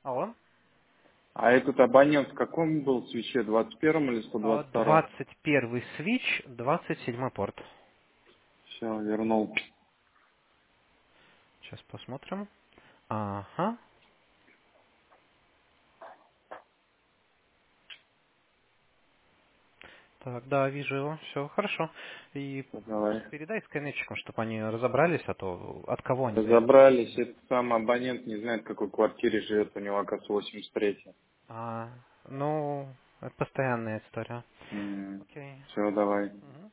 Алло. А этот абонент в каком был свече? 21 или 122? 21 свич, 27 порт. Все, вернул. Сейчас посмотрим. Ага. Так, да, вижу его. Все, хорошо. И Давай. просто передай скайнетчикам, чтобы они разобрались, а то от кого они зависят. Разобрались. Этот сам абонент не знает, в какой квартире живет. У него, оказывается, 83. Ну, это постоянная история. Окей. Все, давай. Мгм.